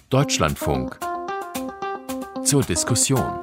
Deutschlandfunk zur Diskussion.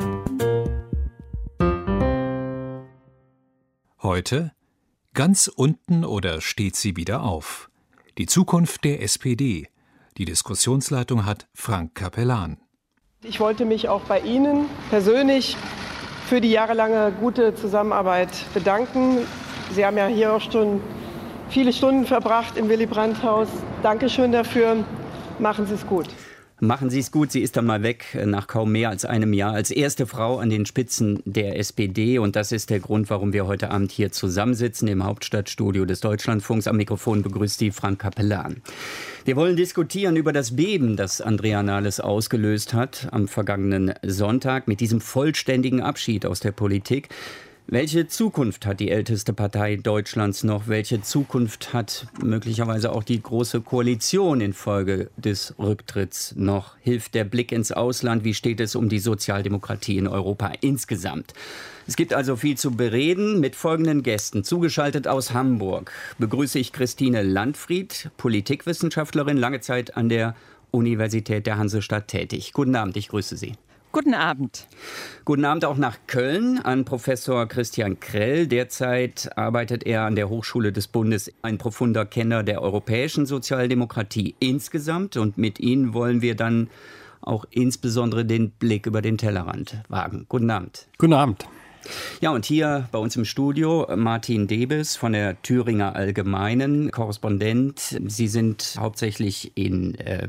Heute: Ganz unten oder steht sie wieder auf? Die Zukunft der SPD. Die Diskussionsleitung hat Frank Capellan. Ich wollte mich auch bei Ihnen persönlich für die jahrelange gute Zusammenarbeit bedanken. Sie haben ja hier auch schon viele Stunden verbracht im Willy-Brandt-Haus. Dankeschön dafür. Machen Sie es gut. Machen Sie es gut. Sie ist dann mal weg nach kaum mehr als einem Jahr als erste Frau an den Spitzen der SPD. Und das ist der Grund, warum wir heute Abend hier zusammensitzen im Hauptstadtstudio des Deutschlandfunks. Am Mikrofon begrüßt Sie Frank Capellan. Wir wollen diskutieren über das Beben, das Andrea Nahles ausgelöst hat am vergangenen Sonntag mit diesem vollständigen Abschied aus der Politik. Welche Zukunft hat die älteste Partei Deutschlands noch? Welche Zukunft hat möglicherweise auch die Große Koalition infolge des Rücktritts noch? Hilft der Blick ins Ausland? Wie steht es um die Sozialdemokratie in Europa insgesamt? Es gibt also viel zu bereden mit folgenden Gästen. Zugeschaltet aus Hamburg begrüße ich Christine Landfried, Politikwissenschaftlerin, lange Zeit an der Universität der Hansestadt tätig. Guten Abend, ich grüße Sie. Guten Abend. Guten Abend auch nach Köln an Professor Christian Krell. Derzeit arbeitet er an der Hochschule des Bundes, ein profunder Kenner der europäischen Sozialdemokratie insgesamt. Und mit Ihnen wollen wir dann auch insbesondere den Blick über den Tellerrand wagen. Guten Abend. Guten Abend. Ja, und hier bei uns im Studio Martin Debes von der Thüringer Allgemeinen, Korrespondent. Sie sind hauptsächlich in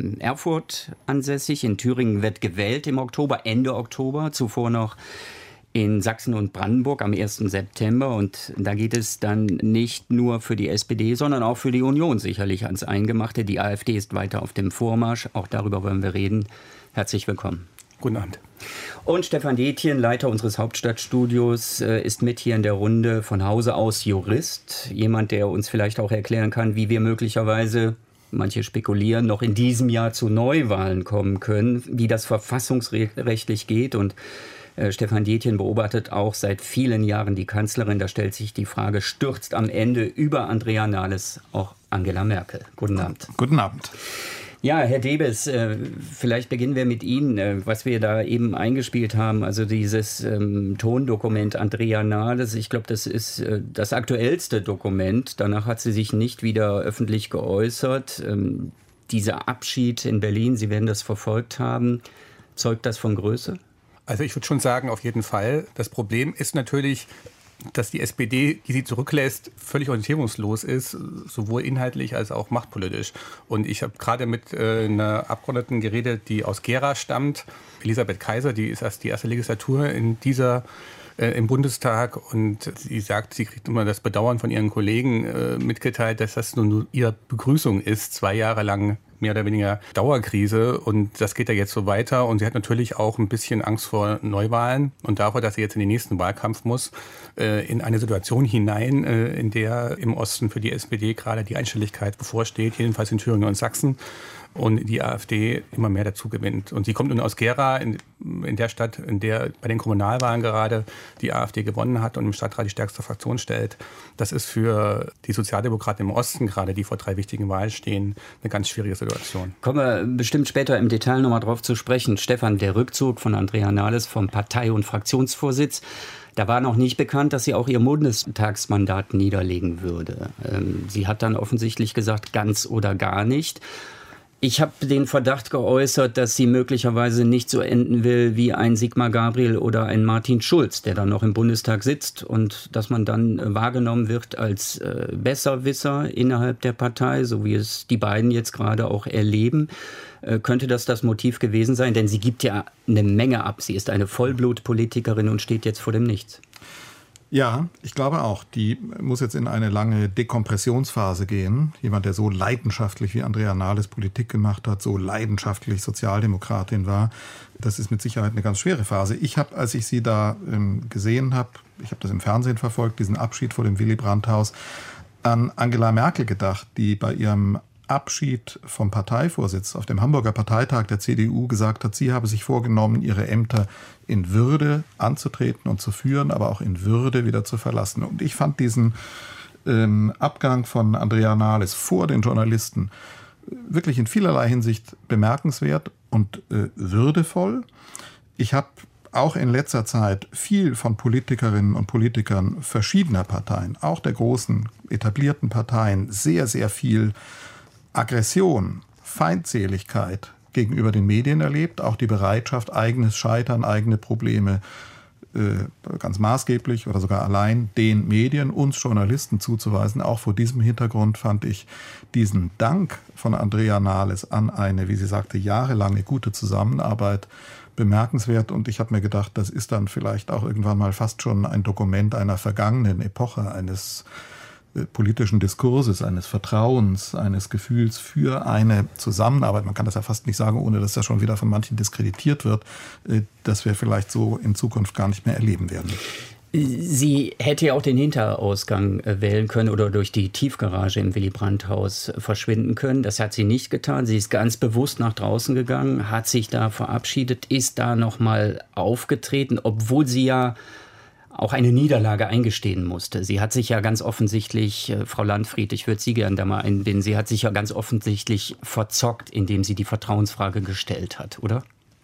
Erfurt ansässig. In Thüringen wird gewählt im Oktober, Ende Oktober. Zuvor noch in Sachsen und Brandenburg am 1. September. Und da geht es dann nicht nur für die SPD, sondern auch für die Union sicherlich ans Eingemachte. Die AfD ist weiter auf dem Vormarsch. Auch darüber wollen wir reden. Herzlich willkommen. Guten Abend. Und Stefan Detjen, Leiter unseres Hauptstadtstudios, ist mit hier in der Runde, von Hause aus Jurist. Jemand, der uns vielleicht auch erklären kann, wie wir möglicherweise, manche spekulieren, noch in diesem Jahr zu Neuwahlen kommen können, wie das verfassungsrechtlich geht. Und Stefan Detjen beobachtet auch seit vielen Jahren die Kanzlerin. Da stellt sich die Frage, stürzt am Ende über Andrea Nahles auch Angela Merkel? Guten Abend. Guten Abend. Ja, Herr Debes, vielleicht beginnen wir mit Ihnen, was wir da eben eingespielt haben, also dieses Tondokument Andrea Nahles. Ich glaube, das ist das aktuellste Dokument. Danach hat sie sich nicht wieder öffentlich geäußert. Dieser Abschied in Berlin, Sie werden das verfolgt haben, zeugt das von Größe? Also ich würde schon sagen, auf jeden Fall. Das Problem ist natürlich, dass die SPD, die sie zurücklässt, völlig orientierungslos ist, sowohl inhaltlich als auch machtpolitisch. Und ich habe gerade mit einer Abgeordneten geredet, die aus Gera stammt, Elisabeth Kaiser, die ist erst die erste Legislatur in im Bundestag, und sie sagt, sie kriegt immer das Bedauern von ihren Kollegen mitgeteilt, dass das nur ihre Begrüßung ist, 2 Jahre lang mehr oder weniger Dauerkrise, und das geht ja jetzt so weiter, und sie hat natürlich auch ein bisschen Angst vor Neuwahlen und davor, dass sie jetzt in den nächsten Wahlkampf muss, in eine Situation hinein, in der im Osten für die SPD gerade die Einstelligkeit bevorsteht, jedenfalls in Thüringen und Sachsen, und die AfD immer mehr dazu gewinnt. Und sie kommt nun aus Gera, in der Stadt, in der bei den Kommunalwahlen gerade die AfD gewonnen hat und im Stadtrat die stärkste Fraktion stellt. Das ist für die Sozialdemokraten im Osten gerade, die vor 3 wichtigen Wahlen stehen, eine ganz schwierige Situation. Kommen wir bestimmt später im Detail nochmal drauf zu sprechen. Stefan, der Rückzug von Andrea Nahles vom Partei- und Fraktionsvorsitz, da war noch nicht bekannt, dass sie auch ihr Bundestagsmandat niederlegen würde. Sie hat dann offensichtlich gesagt, ganz oder gar nicht. Ich habe den Verdacht geäußert, dass sie möglicherweise nicht so enden will wie ein Sigmar Gabriel oder ein Martin Schulz, der dann noch im Bundestag sitzt, und dass man dann wahrgenommen wird als Besserwisser innerhalb der Partei, so wie es die beiden jetzt gerade auch erleben. Könnte das Motiv gewesen sein? Denn sie gibt ja eine Menge ab. Sie ist eine Vollblutpolitikerin und steht jetzt vor dem Nichts. Ja, ich glaube auch. Die muss jetzt in eine lange Dekompressionsphase gehen. Jemand, der so leidenschaftlich wie Andrea Nahles Politik gemacht hat, so leidenschaftlich Sozialdemokratin war, das ist mit Sicherheit eine ganz schwere Phase. Ich habe, als ich sie da gesehen habe, ich habe das im Fernsehen verfolgt, diesen Abschied vor dem Willy-Brandt-Haus, an Angela Merkel gedacht, die bei ihrem Abschied vom Parteivorsitz auf dem Hamburger Parteitag der CDU gesagt hat, sie habe sich vorgenommen, ihre Ämter in Würde anzutreten und zu führen, aber auch in Würde wieder zu verlassen. Und ich fand diesen Abgang von Andrea Nahles vor den Journalisten wirklich in vielerlei Hinsicht bemerkenswert und würdevoll. Ich habe auch in letzter Zeit viel von Politikerinnen und Politikern verschiedener Parteien, auch der großen etablierten Parteien, sehr, sehr viel Aggression, Feindseligkeit gegenüber den Medien erlebt, auch die Bereitschaft, eigenes Scheitern, eigene Probleme ganz maßgeblich oder sogar allein den Medien, uns Journalisten zuzuweisen. Auch vor diesem Hintergrund fand ich diesen Dank von Andrea Nahles an eine, wie sie sagte, jahrelange gute Zusammenarbeit bemerkenswert. Und ich habe mir gedacht, das ist dann vielleicht auch irgendwann mal fast schon ein Dokument einer vergangenen Epoche, eines politischen Diskurses, eines Vertrauens, eines Gefühls für eine Zusammenarbeit. Man kann das ja fast nicht sagen, ohne dass das schon wieder von manchen diskreditiert wird, dass wir vielleicht so in Zukunft gar nicht mehr erleben werden. Sie hätte ja auch den Hinterausgang wählen können oder durch die Tiefgarage im Willy-Brandt-Haus verschwinden können. Das hat sie nicht getan. Sie ist ganz bewusst nach draußen gegangen, hat sich da verabschiedet, ist da nochmal aufgetreten, obwohl sie ja auch eine Niederlage eingestehen musste. Sie hat sich ja ganz offensichtlich, Frau Landfried, ich würde Sie gerne da mal einbinden, sie hat sich ja ganz offensichtlich verzockt, indem sie die Vertrauensfrage gestellt hat, oder?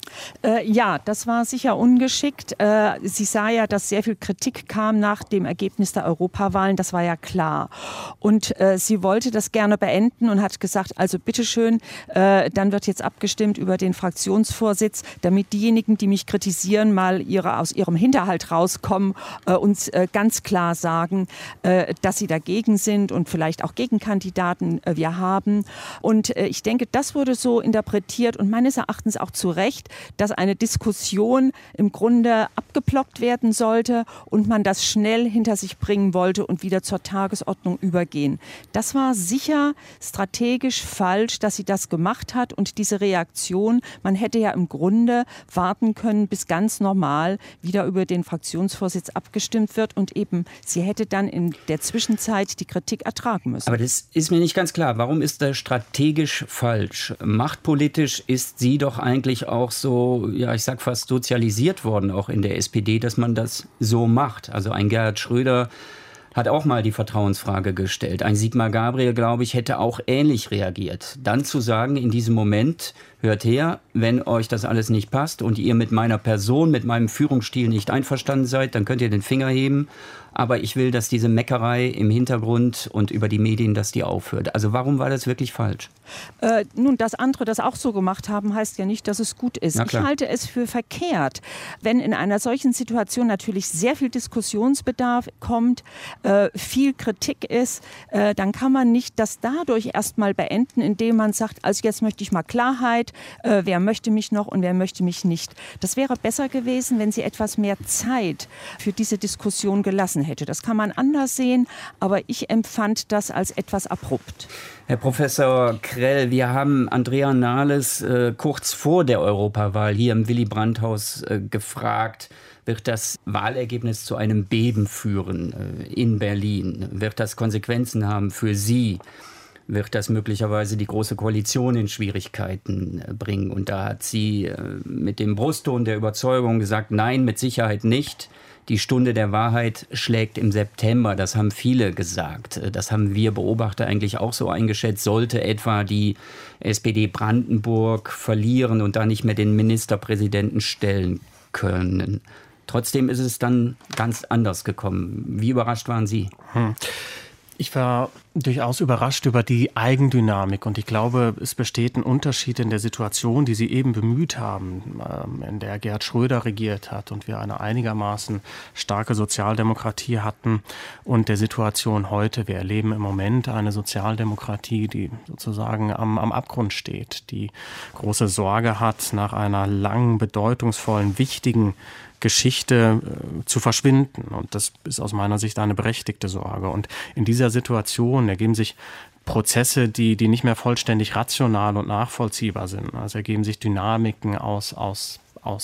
Ja, das war sicher ungeschickt. Sie sah ja, dass sehr viel Kritik kam nach dem Ergebnis der Europawahlen. Das war ja klar. Und sie wollte das gerne beenden und hat gesagt, also bitteschön, dann wird jetzt abgestimmt über den Fraktionsvorsitz, damit diejenigen, die mich kritisieren, mal aus ihrem Hinterhalt rauskommen und ganz klar sagen, dass sie dagegen sind und vielleicht auch Gegenkandidaten wir haben. Und ich denke, das wurde so interpretiert und meines Erachtens auch zu Recht, dass eine Diskussion im Grunde abgeblockt werden sollte und man das schnell hinter sich bringen wollte und wieder zur Tagesordnung übergehen. Das war sicher strategisch falsch, dass sie das gemacht hat und diese Reaktion, man hätte ja im Grunde warten können, bis ganz normal wieder über den Fraktionsvorsitz abgestimmt wird und eben sie hätte dann in der Zwischenzeit die Kritik ertragen müssen. Aber das ist mir nicht ganz klar. Warum ist das strategisch falsch? Machtpolitisch ist sie doch eigentlich auch so, ja, ich sag fast sozialisiert worden, auch in der SPD, dass man das so macht. Also ein Gerhard Schröder hat auch mal die Vertrauensfrage gestellt. Ein Sigmar Gabriel, glaube ich, hätte auch ähnlich reagiert. Dann zu sagen, in diesem Moment, hört her, wenn euch das alles nicht passt und ihr mit meiner Person, mit meinem Führungsstil nicht einverstanden seid, dann könnt ihr den Finger heben. Aber ich will, dass diese Meckerei im Hintergrund und über die Medien, dass die aufhört. Also warum war das wirklich falsch? Nun, dass andere das auch so gemacht haben, heißt ja nicht, dass es gut ist. Ich halte es für verkehrt, wenn in einer solchen Situation natürlich sehr viel Diskussionsbedarf kommt, viel Kritik ist, dann kann man nicht das dadurch erstmal beenden, indem man sagt, also jetzt möchte ich mal Klarheit, wer möchte mich noch und wer möchte mich nicht. Das wäre besser gewesen, wenn sie etwas mehr Zeit für diese Diskussion gelassen hätte. Das kann man anders sehen, aber ich empfand das als etwas abrupt. Herr Professor Krell, wir haben Andrea Nahles kurz vor der Europawahl hier im Willy-Brandt-Haus gefragt, wird das Wahlergebnis zu einem Beben führen in Berlin? Wird das Konsequenzen haben für Sie? Wird das möglicherweise die Große Koalition in Schwierigkeiten bringen? Und da hat sie mit dem Brustton der Überzeugung gesagt, nein, mit Sicherheit nicht. Die Stunde der Wahrheit schlägt im September, das haben viele gesagt. Das haben wir Beobachter eigentlich auch so eingeschätzt. Sollte etwa die SPD Brandenburg verlieren und da nicht mehr den Ministerpräsidenten stellen können. Trotzdem ist es dann ganz anders gekommen. Wie überrascht waren Sie? Ich war durchaus überrascht über die Eigendynamik und ich glaube, es besteht ein Unterschied in der Situation, die Sie eben bemüht haben, in der Gerhard Schröder regiert hat und wir eine einigermaßen starke Sozialdemokratie hatten und der Situation heute. Wir erleben im Moment eine Sozialdemokratie, die sozusagen am Abgrund steht, die große Sorge hat, nach einer langen, bedeutungsvollen, wichtigen Geschichte zu verschwinden. Und das ist aus meiner Sicht eine berechtigte Sorge. Und in dieser Situation ergeben sich Prozesse, die nicht mehr vollständig rational und nachvollziehbar sind. Also ergeben sich Dynamiken aus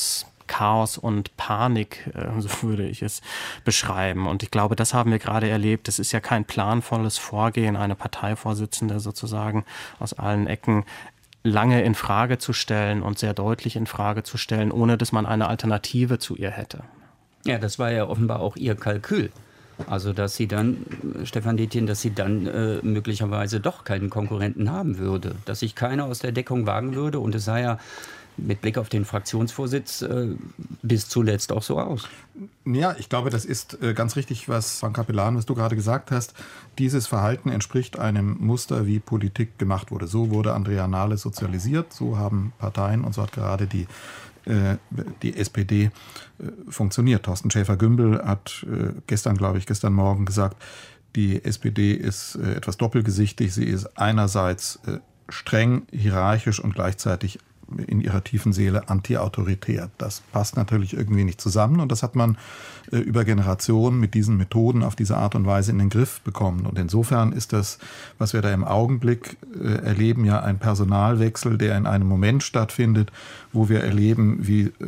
Chaos und Panik, so würde ich es beschreiben. Und ich glaube, das haben wir gerade erlebt. Es ist ja kein planvolles Vorgehen, eine Parteivorsitzende sozusagen aus allen Ecken lange in Frage zu stellen und sehr deutlich in Frage zu stellen, ohne dass man eine Alternative zu ihr hätte. Ja, das war ja offenbar auch Ihr Kalkül. Also dass sie dann, Stefan Detjen, dass sie dann möglicherweise doch keinen Konkurrenten haben würde, dass sich keiner aus der Deckung wagen würde, und es sah ja mit Blick auf den Fraktionsvorsitz bis zuletzt auch so aus. Ja, ich glaube, das ist ganz richtig, was Frank Capellan, was du gerade gesagt hast. Dieses Verhalten entspricht einem Muster, wie Politik gemacht wurde. So wurde Andrea Nahles sozialisiert, so haben Parteien, und so hat gerade die SPD funktioniert. Thorsten Schäfer-Gümbel hat gestern Morgen gesagt, die SPD ist etwas doppelgesichtig. Sie ist einerseits streng, hierarchisch und gleichzeitig in ihrer tiefen Seele anti-autoritär. Das passt natürlich irgendwie nicht zusammen, und das hat man über Generationen mit diesen Methoden auf diese Art und Weise in den Griff bekommen. Und insofern ist das, was wir da im Augenblick erleben, ja ein Personalwechsel, der in einem Moment stattfindet, wo wir erleben,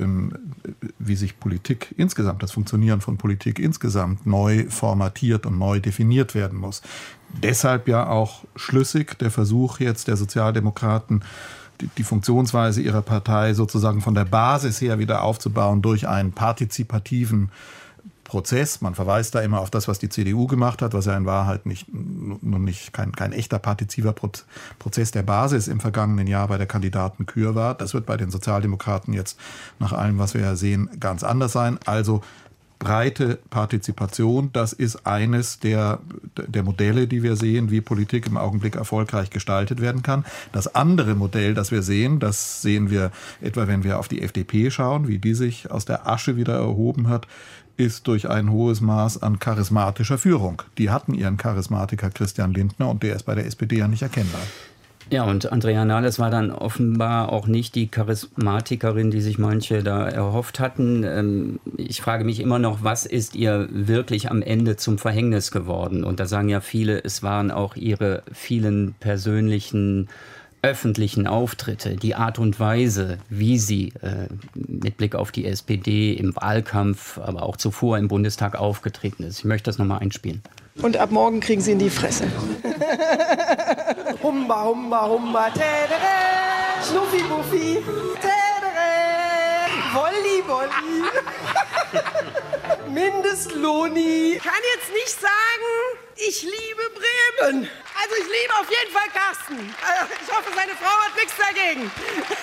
wie sich Politik insgesamt, das Funktionieren von Politik insgesamt neu formatiert und neu definiert werden muss. Deshalb ja auch schlüssig der Versuch jetzt der Sozialdemokraten, die Funktionsweise ihrer Partei sozusagen von der Basis her wieder aufzubauen durch einen partizipativen Prozess. Man verweist da immer auf das, was die CDU gemacht hat, was ja in Wahrheit kein echter partizipativer Prozess der Basis im vergangenen Jahr bei der Kandidatenkür war. Das wird bei den Sozialdemokraten jetzt nach allem, was wir ja sehen, ganz anders sein. Also breite Partizipation, das ist eines der Modelle, die wir sehen, wie Politik im Augenblick erfolgreich gestaltet werden kann. Das andere Modell, das sehen wir etwa, wenn wir auf die FDP schauen, wie die sich aus der Asche wieder erhoben hat, ist durch ein hohes Maß an charismatischer Führung. Die hatten ihren Charismatiker Christian Lindner, und der ist bei der SPD ja nicht erkennbar. Ja, und Andrea Nahles war dann offenbar auch nicht die Charismatikerin, die sich manche da erhofft hatten. Ich frage mich immer noch, was ist ihr wirklich am Ende zum Verhängnis geworden? Und da sagen ja viele, es waren auch ihre vielen persönlichen öffentlichen Auftritte, die Art und Weise, wie sie mit Blick auf die SPD im Wahlkampf, aber auch zuvor im Bundestag aufgetreten ist. Ich möchte das nochmal einspielen. Und ab morgen kriegen sie in die Fresse. Humba, humba, humba, tädere, Schnuffi, Buffi, tädere, Wolli, Wolli, Mindestlohni. Ich kann jetzt nicht sagen, ich liebe Bremen. Also ich liebe auf jeden Fall Carsten. Ich hoffe, seine Frau hat nichts dagegen.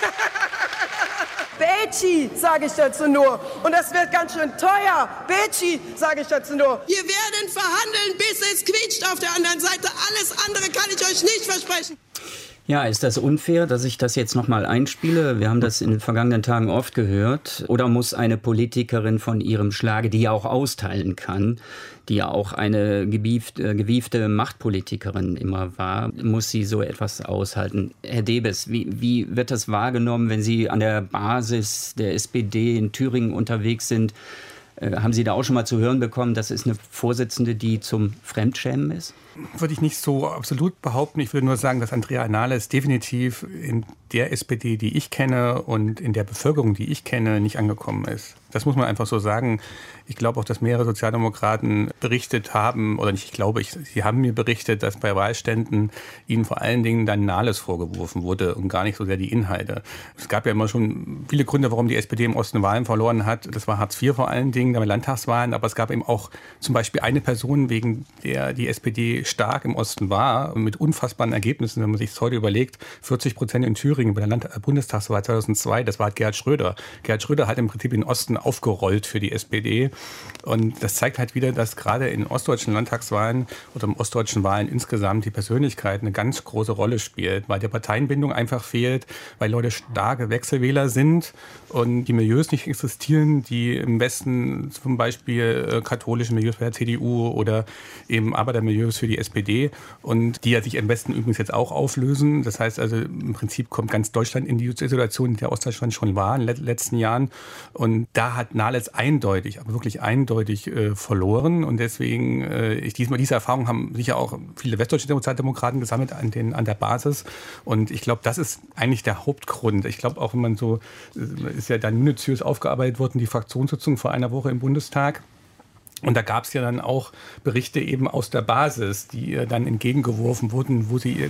Betschi, sage ich dazu nur. Und das wird ganz schön teuer. Betschi, sage ich dazu nur. Wir werden verhandeln, bis es quietscht auf der anderen Seite. Alles andere kann ich euch nicht versprechen. Ja, ist das unfair, dass ich das jetzt nochmal einspiele? Wir haben das in den vergangenen Tagen oft gehört. Oder muss eine Politikerin von ihrem Schlage, die ja auch austeilen kann, die ja auch eine gewiefte Machtpolitikerin immer war, muss sie so etwas aushalten? Herr Debes, wie wird das wahrgenommen, wenn Sie an der Basis der SPD in Thüringen unterwegs sind? Haben Sie da auch schon mal zu hören bekommen, das ist eine Vorsitzende, die zum Fremdschämen ist? Würde ich nicht so absolut behaupten. Ich würde nur sagen, dass Andrea Nahles definitiv in der SPD, die ich kenne, und in der Bevölkerung, die ich kenne, nicht angekommen ist. Das muss man einfach so sagen. Ich glaube auch, dass mehrere Sozialdemokraten berichtet haben, oder nicht, sie haben mir berichtet, dass bei Wahlständen ihnen vor allen Dingen dann Nahles vorgeworfen wurde und gar nicht so sehr die Inhalte. Es gab ja immer schon viele Gründe, warum die SPD im Osten Wahlen verloren hat. Das war Hartz IV vor allen Dingen, bei Landtagswahlen, aber es gab eben auch zum Beispiel eine Person, wegen der die SPD stark im Osten war, mit unfassbaren Ergebnissen, wenn man sich das heute überlegt, 40% in Thüringen bei der Bundestagswahl 2002, das war Gerhard Schröder. Gerhard Schröder hat im Prinzip den Osten aufgerollt für die SPD. Und das zeigt halt wieder, dass gerade in ostdeutschen Landtagswahlen oder in ostdeutschen Wahlen insgesamt die Persönlichkeit eine ganz große Rolle spielt, weil die Parteienbindung einfach fehlt, weil Leute starke Wechselwähler sind und die Milieus nicht existieren, die im Westen zum Beispiel katholische Milieus bei der CDU oder eben Arbeitermilieus für die SPD und die ja sich im Westen übrigens jetzt auch auflösen. Das heißt also, im Prinzip kommt ganz Deutschland in die Situation, in der Ostdeutschland schon war in den letzten Jahren. Und da hat Nahles eindeutig, aber wirklich eindeutig verloren. Und deswegen, diese Erfahrung haben sicher auch viele westdeutsche Sozialdemokraten gesammelt an der Basis. Und ich glaube, das ist eigentlich der Hauptgrund. Ich glaube auch, wenn man so, ist ja dann minutiös aufgearbeitet worden, die Fraktionssitzung vor einer Woche im Bundestag. Und da gab es ja dann auch Berichte eben aus der Basis, die ihr dann entgegengeworfen wurden,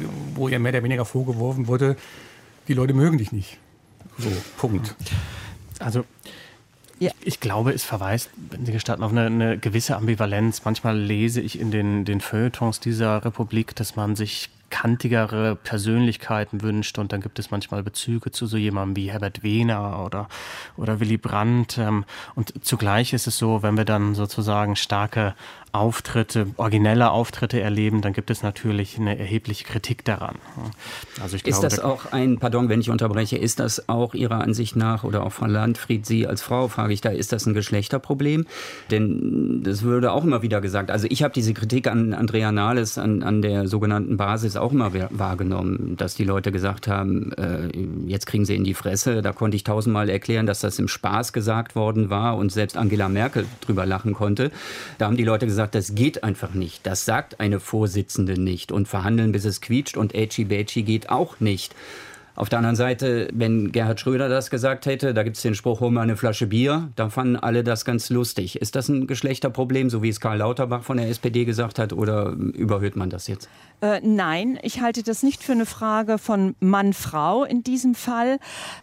wo ihr mehr oder weniger vorgeworfen wurde, die Leute mögen dich nicht. So, Punkt. Also Ja. Ich glaube, es verweist, wenn Sie gestatten, auf eine gewisse Ambivalenz. Manchmal lese ich in den Feuilletons dieser Republik, dass man sich kantigere Persönlichkeiten wünscht, und dann gibt es manchmal Bezüge zu so jemandem wie Herbert Wehner oder Willy Brandt. Und zugleich ist es so, wenn wir dann sozusagen starke Auftritte, originelle Auftritte erleben, dann gibt es natürlich eine erhebliche Kritik daran. Also ich glaube, ist das auch pardon, wenn ich unterbreche, ist das auch Ihrer Ansicht nach, oder auch Frau Landfried, Sie als Frau, frage ich da, ist das ein Geschlechterproblem? Denn das würde auch immer wieder gesagt. Also ich habe diese Kritik an Andrea Nahles, an der sogenannten Basis auch immer wahrgenommen, dass die Leute gesagt haben, jetzt kriegen sie in die Fresse. Da konnte ich 1000-mal erklären, dass das im Spaß gesagt worden war und selbst Angela Merkel drüber lachen konnte. Da haben die Leute gesagt, das geht einfach nicht. Das sagt eine Vorsitzende nicht. Und verhandeln, bis es quietscht und Ätschi-Bätschi geht auch nicht. Auf der anderen Seite, wenn Gerhard Schröder das gesagt hätte, da gibt es den Spruch, hol mal eine Flasche Bier, da fanden alle das ganz lustig. Ist das ein Geschlechterproblem, so wie es Karl Lauterbach von der SPD gesagt hat, oder überhöht man das jetzt? Nein, ich halte das nicht für eine Frage von Mann-Frau in diesem Fall.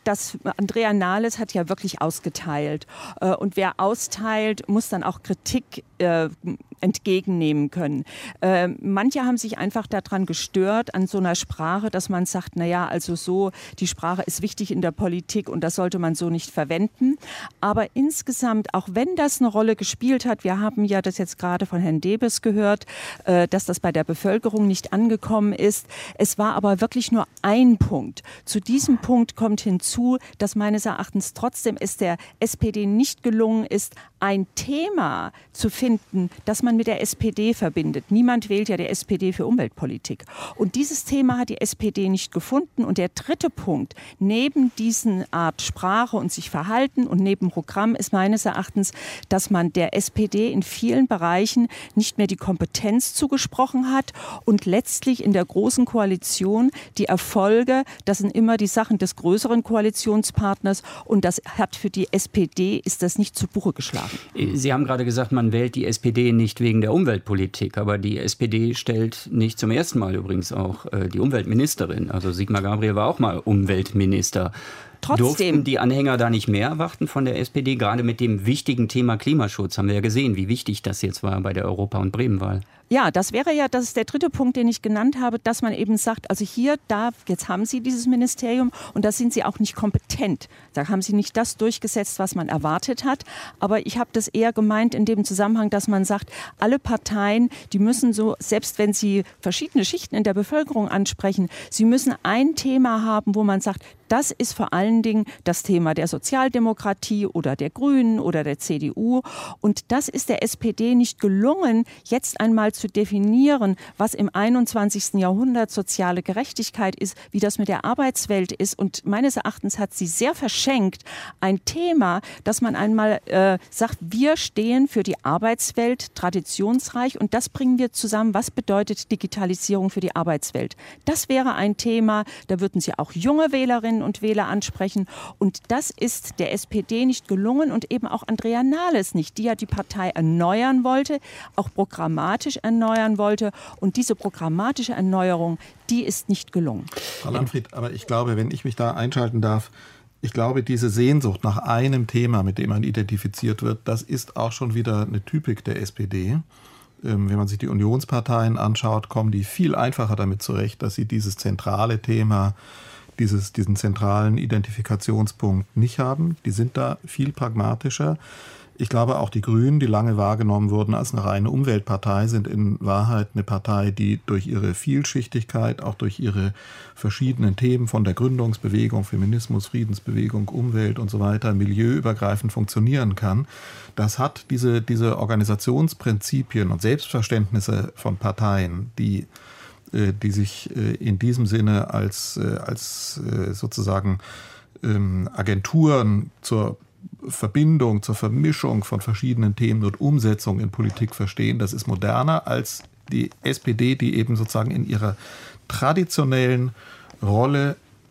Andrea Nahles hat ja wirklich ausgeteilt. Und wer austeilt, muss dann auch Kritik entgegennehmen können. Manche haben sich einfach daran gestört, an so einer Sprache, dass man sagt, naja, also so, die Sprache ist wichtig in der Politik und das sollte man so nicht verwenden. Aber insgesamt, auch wenn das eine Rolle gespielt hat, wir haben ja das jetzt gerade von Herrn Debes gehört, dass das bei der Bevölkerung nicht angekommen ist. Es war aber wirklich nur ein Punkt. Zu diesem Punkt kommt hinzu, dass meines Erachtens trotzdem es der SPD nicht gelungen ist, ein Thema zu finden, das man mit der SPD verbindet. Niemand wählt ja der SPD für Umweltpolitik. Und dieses Thema hat die SPD nicht gefunden. Und der dritte Punkt, neben diesen Art Sprache und sich verhalten und neben Programm, ist meines Erachtens, dass man der SPD in vielen Bereichen nicht mehr die Kompetenz zugesprochen hat und letztlich in der Großen Koalition die Erfolge, das sind immer die Sachen des größeren Koalitionspartners, und das hat für die SPD, ist das nicht zu Buche geschlagen. Sie haben gerade gesagt, man wählt die SPD nicht wegen der Umweltpolitik, aber die SPD stellt nicht zum ersten Mal übrigens auch die Umweltministerin. Also Sigmar Gabriel war auch mal Umweltminister. Trotzdem. Durften die Anhänger da nicht mehr erwarten von der SPD? Gerade mit dem wichtigen Thema Klimaschutz haben wir ja gesehen, wie wichtig das jetzt war bei der Europa- und Bremenwahl. Ja, das ist der dritte Punkt, den ich genannt habe, dass man eben sagt, also jetzt haben Sie dieses Ministerium und da sind Sie auch nicht kompetent. Da haben Sie nicht das durchgesetzt, was man erwartet hat. Aber ich habe das eher gemeint in dem Zusammenhang, dass man sagt, alle Parteien, die müssen so, selbst wenn sie verschiedene Schichten in der Bevölkerung ansprechen, sie müssen ein Thema haben, wo man sagt, das ist vor allen Dingen das Thema der Sozialdemokratie oder der Grünen oder der CDU. Und das ist der SPD nicht gelungen, jetzt einmal zu definieren, was im 21. Jahrhundert soziale Gerechtigkeit ist, wie das mit der Arbeitswelt ist. Und meines Erachtens hat sie sehr verschenkt ein Thema, dass man einmal sagt, wir stehen für die Arbeitswelt traditionsreich und das bringen wir zusammen. Was bedeutet Digitalisierung für die Arbeitswelt? Das wäre ein Thema, da würden Sie auch junge Wählerinnen und Wähler ansprechen. Und das ist der SPD nicht gelungen und eben auch Andrea Nahles nicht, die ja die Partei erneuern wollte, auch programmatisch erneuern wollte. Und diese programmatische Erneuerung, die ist nicht gelungen. Frau Landfried, aber ich glaube, wenn ich mich da einschalten darf, ich glaube, diese Sehnsucht nach einem Thema, mit dem man identifiziert wird, das ist auch schon wieder eine Typik der SPD. Wenn man sich die Unionsparteien anschaut, kommen die viel einfacher damit zurecht, dass sie dieses zentrale Thema, diesen zentralen Identifikationspunkt nicht haben. Die sind da viel pragmatischer. Ich glaube, auch die Grünen, die lange wahrgenommen wurden als eine reine Umweltpartei, sind in Wahrheit eine Partei, die durch ihre Vielschichtigkeit, auch durch ihre verschiedenen Themen von der Gründungsbewegung, Feminismus, Friedensbewegung, Umwelt und so weiter, milieuübergreifend funktionieren kann. Das hat diese Organisationsprinzipien und Selbstverständnisse von Parteien, die sich in diesem Sinne als sozusagen Agenturen zur Verbindung, zur Vermischung von verschiedenen Themen und Umsetzung in Politik verstehen. Das ist moderner als die SPD, die eben sozusagen in ihrer traditionellen Rolle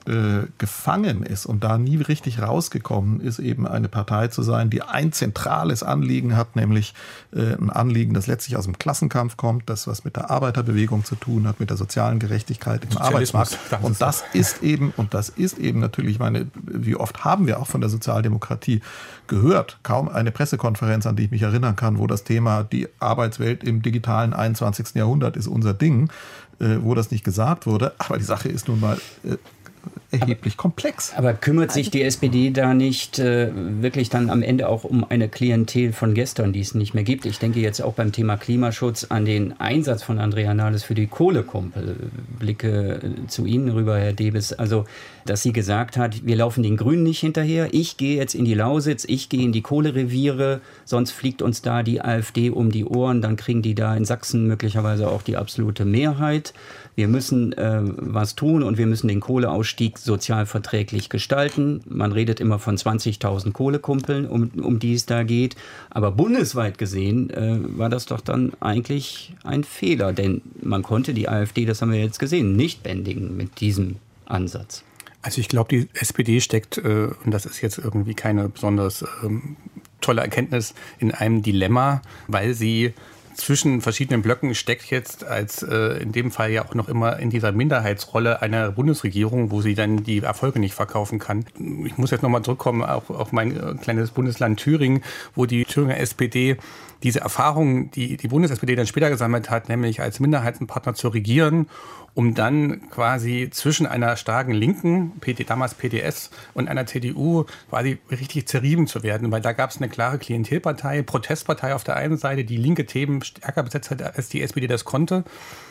gefangen ist und da nie richtig rausgekommen ist, eben eine Partei zu sein, die ein zentrales Anliegen hat, nämlich ein Anliegen, das letztlich aus dem Klassenkampf kommt, das was mit der Arbeiterbewegung zu tun hat, mit der sozialen Gerechtigkeit im Arbeitsmarkt. Und das ist eben natürlich, wie oft haben wir auch von der Sozialdemokratie gehört, kaum eine Pressekonferenz, an die ich mich erinnern kann, wo das Thema die Arbeitswelt im digitalen 21. Jahrhundert ist unser Ding, wo das nicht gesagt wurde. Aber die Sache ist nun mal erheblich komplex. Aber kümmert sich die SPD da nicht wirklich dann am Ende auch um eine Klientel von gestern, die es nicht mehr gibt? Ich denke jetzt auch beim Thema Klimaschutz an den Einsatz von Andrea Nahles für die Kohlekumpel. Blicke zu Ihnen rüber, Herr Debes. Also, dass sie gesagt hat, wir laufen den Grünen nicht hinterher. Ich gehe jetzt in die Lausitz, ich gehe in die Kohlereviere, sonst fliegt uns da die AfD um die Ohren. Dann kriegen die da in Sachsen möglicherweise auch die absolute Mehrheit. Wir müssen was tun und wir müssen den Kohleausstieg sozial verträglich gestalten. Man redet immer von 20.000 Kohlekumpeln, um die es da geht. Aber bundesweit gesehen war das doch dann eigentlich ein Fehler. Denn man konnte die AfD, das haben wir jetzt gesehen, nicht bändigen mit diesem Ansatz. Also ich glaube, die SPD steckt, und das ist jetzt irgendwie keine besonders tolle Erkenntnis, in einem Dilemma, weil sie zwischen verschiedenen Blöcken steckt jetzt als in dem Fall ja auch noch immer in dieser Minderheitsrolle einer Bundesregierung, wo sie dann die Erfolge nicht verkaufen kann. Ich muss jetzt nochmal zurückkommen auf mein kleines Bundesland Thüringen, wo die Thüringer SPD diese Erfahrungen, die die Bundes-SPD dann später gesammelt hat, nämlich als Minderheitenpartner zu regieren, um dann quasi zwischen einer starken Linken, damals PDS, und einer CDU quasi richtig zerrieben zu werden, weil da gab es eine klare Klientelpartei, Protestpartei auf der einen Seite, die linke Themen stärker besetzt hat, als die SPD das konnte.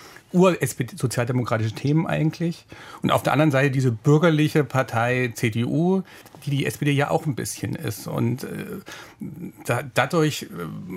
Sozialdemokratische Themen eigentlich. Und auf der anderen Seite diese bürgerliche Partei CDU, die SPD ja auch ein bisschen ist. Und dadurch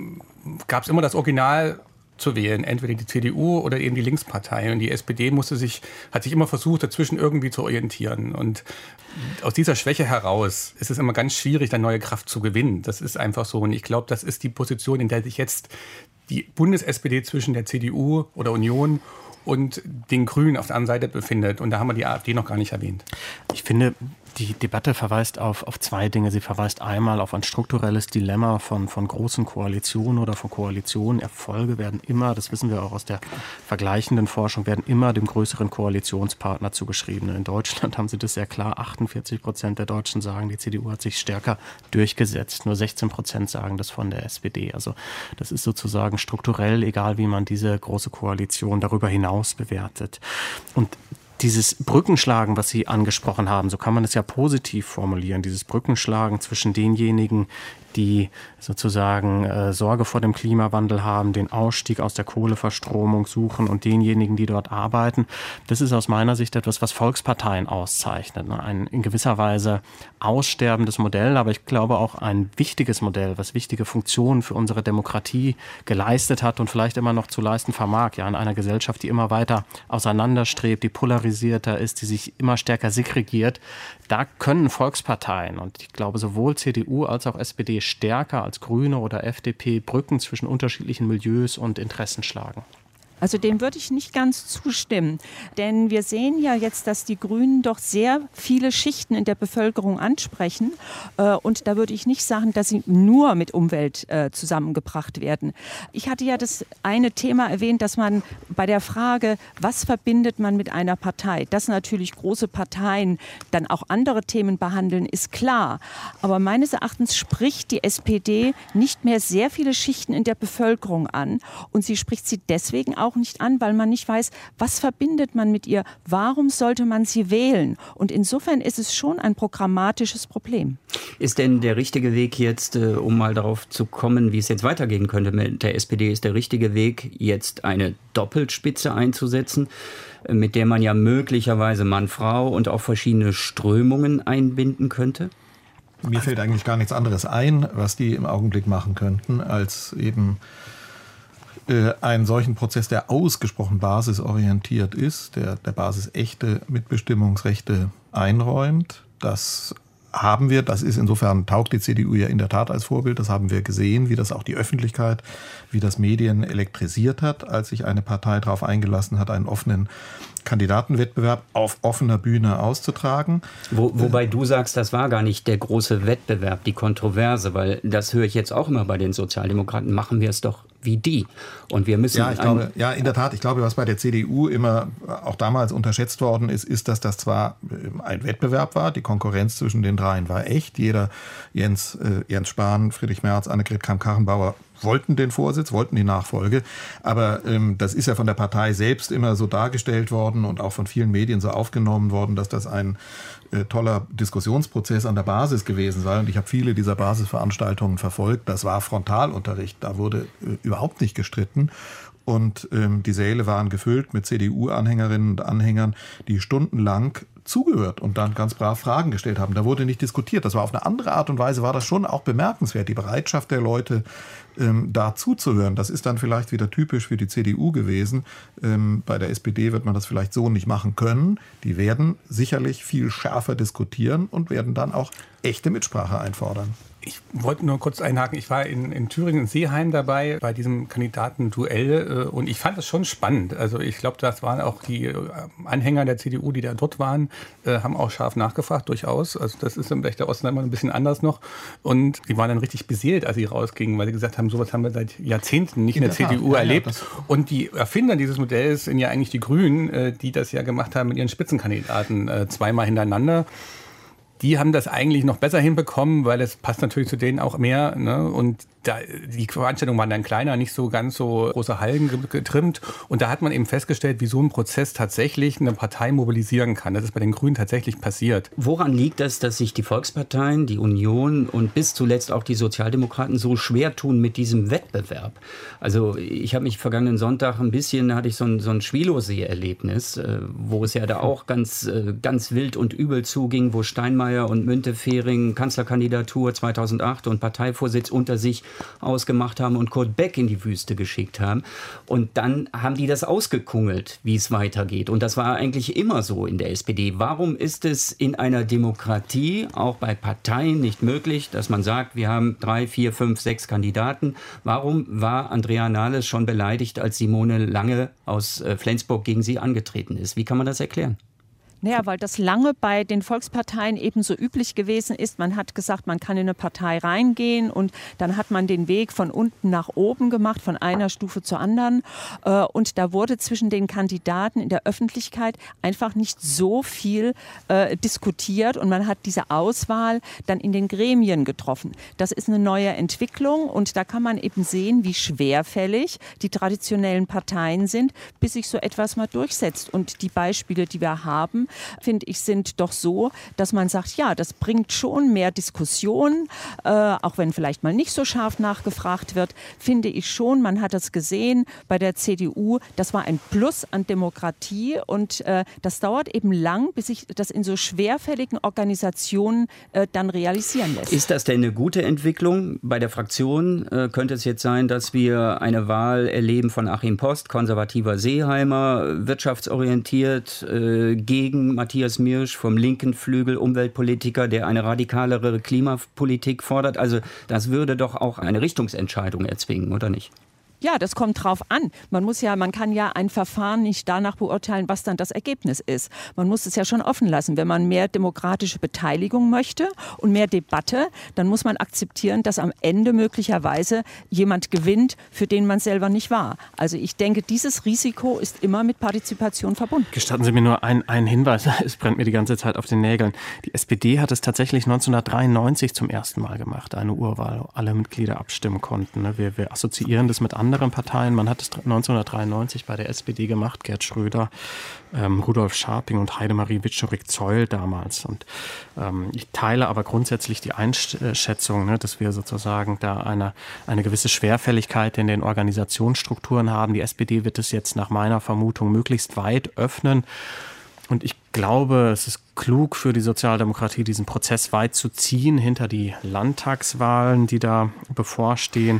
gab es immer das Original zu wählen, entweder die CDU oder eben die Linkspartei. Und die SPD hat sich immer versucht, dazwischen irgendwie zu orientieren. Und aus dieser Schwäche heraus ist es immer ganz schwierig, da neue Kraft zu gewinnen. Das ist einfach so. Und ich glaube, das ist die Position, in der sich jetzt die Bundes-SPD zwischen der CDU oder Union und den Grünen auf der anderen Seite befindet. Und da haben wir die AfD noch gar nicht erwähnt. Ich finde, die Debatte verweist auf zwei Dinge. Sie verweist einmal auf ein strukturelles Dilemma von großen Koalitionen oder von Koalitionen. Erfolge werden immer, das wissen wir auch aus der vergleichenden Forschung, werden immer dem größeren Koalitionspartner zugeschrieben. In Deutschland haben Sie das sehr klar. 48% der Deutschen sagen, die CDU hat sich stärker durchgesetzt. Nur 16% sagen das von der SPD. Also das ist sozusagen strukturell, egal wie man diese große Koalition darüber hinaus bewertet. Und dieses Brückenschlagen, was Sie angesprochen haben, so kann man es ja positiv formulieren, dieses Brückenschlagen zwischen denjenigen, die sozusagen Sorge vor dem Klimawandel haben, den Ausstieg aus der Kohleverstromung suchen und denjenigen, die dort arbeiten. Das ist aus meiner Sicht etwas, was Volksparteien auszeichnet. Ein in gewisser Weise aussterbendes Modell, aber ich glaube auch ein wichtiges Modell, was wichtige Funktionen für unsere Demokratie geleistet hat und vielleicht immer noch zu leisten vermag. Ja, in einer Gesellschaft, die immer weiter auseinanderstrebt, die polarisierter ist, die sich immer stärker segregiert, da können Volksparteien, und ich glaube sowohl CDU als auch SPD stärker als Grüne oder FDP, Brücken zwischen unterschiedlichen Milieus und Interessen schlagen. Also dem würde ich nicht ganz zustimmen, denn wir sehen ja jetzt, dass die Grünen doch sehr viele Schichten in der Bevölkerung ansprechen und da würde ich nicht sagen, dass sie nur mit Umwelt zusammengebracht werden. Ich hatte ja das eine Thema erwähnt, dass man bei der Frage, was verbindet man mit einer Partei, dass natürlich große Parteien dann auch andere Themen behandeln, ist klar. Aber meines Erachtens spricht die SPD nicht mehr sehr viele Schichten in der Bevölkerung an und sie spricht sie deswegen auch nicht an, weil man nicht weiß, was verbindet man mit ihr, warum sollte man sie wählen? Und insofern ist es schon ein programmatisches Problem. Ist denn der richtige Weg jetzt, um mal darauf zu kommen, wie es jetzt weitergehen könnte mit der SPD, ist der richtige Weg, jetzt eine Doppelspitze einzusetzen, mit der man ja möglicherweise Mann, Frau und auch verschiedene Strömungen einbinden könnte? Mir fällt eigentlich gar nichts anderes ein, was die im Augenblick machen könnten, als eben einen solchen Prozess, der ausgesprochen basisorientiert ist, der Basis echte Mitbestimmungsrechte einräumt. Das haben wir, das ist insofern, taugt die CDU ja in der Tat als Vorbild, das haben wir gesehen, wie das auch die Öffentlichkeit, wie das Medien elektrisiert hat, als sich eine Partei darauf eingelassen hat, einen offenen Kandidatenwettbewerb auf offener Bühne auszutragen. Wobei du sagst, das war gar nicht der große Wettbewerb, die Kontroverse, weil das höre ich jetzt auch immer bei den Sozialdemokraten, machen wir es doch wie die. Und wir müssen... Ja, in der Tat. Ich glaube, was bei der CDU immer auch damals unterschätzt worden ist, dass das zwar ein Wettbewerb war, die Konkurrenz zwischen den dreien war echt. Jeder, Jens Spahn, Friedrich Merz, Annegret Kramp-Karrenbauer, wollten den Vorsitz, wollten die Nachfolge. Aber das ist ja von der Partei selbst immer so dargestellt worden und auch von vielen Medien so aufgenommen worden, dass das ein toller Diskussionsprozess an der Basis gewesen sei. Und ich habe viele dieser Basisveranstaltungen verfolgt. Das war Frontalunterricht. Da wurde überhaupt nicht gestritten. Und die Säle waren gefüllt mit CDU-Anhängerinnen und Anhängern, die stundenlang zugehört und dann ganz brav Fragen gestellt haben. Da wurde nicht diskutiert. Das war auf eine andere Art und Weise, war das schon auch bemerkenswert, die Bereitschaft der Leute, da zuzuhören. Das ist dann vielleicht wieder typisch für die CDU gewesen. Bei der SPD wird man das vielleicht so nicht machen können. Die werden sicherlich viel schärfer diskutieren und werden dann auch echte Mitsprache einfordern. Ich wollte nur kurz einhaken. Ich war in Thüringen, in Seeheim dabei, bei diesem Kandidatenduell und ich fand das schon spannend. Also ich glaube, das waren auch die Anhänger der CDU, die da dort waren, haben auch scharf nachgefragt, durchaus. Also das ist im Rechter Osten immer ein bisschen anders noch. Und die waren dann richtig beseelt, als sie rausgingen, weil sie gesagt haben, sowas haben wir seit Jahrzehnten nicht in der CDU erlebt. Und die Erfinder dieses Modells sind ja eigentlich die Grünen, die das ja gemacht haben mit ihren Spitzenkandidaten zweimal hintereinander. Die haben das eigentlich noch besser hinbekommen, weil es passt natürlich zu denen auch mehr. Ne? Und die Veranstaltungen waren dann kleiner, nicht so ganz so große Hallen getrimmt. Und da hat man eben festgestellt, wie so ein Prozess tatsächlich eine Partei mobilisieren kann. Das ist bei den Grünen tatsächlich passiert. Woran liegt das, dass sich die Volksparteien, die Union und bis zuletzt auch die Sozialdemokraten so schwer tun mit diesem Wettbewerb? Also ich habe mich vergangenen Sonntag da hatte ich so ein Schwilosee-Erlebnis, wo es ja da auch ganz wild und übel zuging, wo Steinmeier und Müntefering Kanzlerkandidatur 2008 und Parteivorsitz unter sich ausgemacht haben und Kurt Beck in die Wüste geschickt haben. Und dann haben die das ausgekungelt, wie es weitergeht. Und das war eigentlich immer so in der SPD. Warum ist es in einer Demokratie, auch bei Parteien, nicht möglich, dass man sagt, wir haben 3, 4, 5, 6 Kandidaten? Warum war Andrea Nahles schon beleidigt, als Simone Lange aus Flensburg gegen sie angetreten ist? Wie kann man das erklären? Naja, weil das lange bei den Volksparteien eben so üblich gewesen ist. Man hat gesagt, man kann in eine Partei reingehen und dann hat man den Weg von unten nach oben gemacht, von einer Stufe zur anderen. Und da wurde zwischen den Kandidaten in der Öffentlichkeit einfach nicht so viel diskutiert und man hat diese Auswahl dann in den Gremien getroffen. Das ist eine neue Entwicklung und da kann man eben sehen, wie schwerfällig die traditionellen Parteien sind, bis sich so etwas mal durchsetzt. Und die Beispiele, die wir haben, finde ich, sind doch so, dass man sagt, ja, das bringt schon mehr Diskussion, auch wenn vielleicht mal nicht so scharf nachgefragt wird, finde ich schon, man hat das gesehen bei der CDU, das war ein Plus an Demokratie und das dauert eben lang, bis sich das in so schwerfälligen Organisationen dann realisieren lässt. Ist das denn eine gute Entwicklung? Bei der Fraktion könnte es jetzt sein, dass wir eine Wahl erleben von Achim Post, konservativer Seeheimer, wirtschaftsorientiert, gegen Matthias Mirsch vom linken Flügel, Umweltpolitiker, der eine radikalere Klimapolitik fordert. Also das würde doch auch eine Richtungsentscheidung erzwingen, oder nicht? Ja, das kommt drauf an. Man kann ja ein Verfahren nicht danach beurteilen, was dann das Ergebnis ist. Man muss es ja schon offen lassen. Wenn man mehr demokratische Beteiligung möchte und mehr Debatte, dann muss man akzeptieren, dass am Ende möglicherweise jemand gewinnt, für den man selber nicht war. Also ich denke, dieses Risiko ist immer mit Partizipation verbunden. Gestatten Sie mir nur einen Hinweis, es brennt mir die ganze Zeit auf den Nägeln. Die SPD hat es tatsächlich 1993 zum ersten Mal gemacht, eine Urwahl, wo alle Mitglieder abstimmen konnten. Wir assoziieren das mit anderen Parteien. Man hat es 1993 bei der SPD gemacht, Gerd Schröder, Rudolf Scharping und Heidemarie Witschorik-Zeul damals. Und ich teile aber grundsätzlich die Einschätzung, dass wir sozusagen da eine gewisse Schwerfälligkeit in den Organisationsstrukturen haben. Die SPD wird es jetzt nach meiner Vermutung möglichst weit öffnen. Und ich glaube, es ist klug für die Sozialdemokratie, diesen Prozess weit zu ziehen hinter die Landtagswahlen, die da bevorstehen.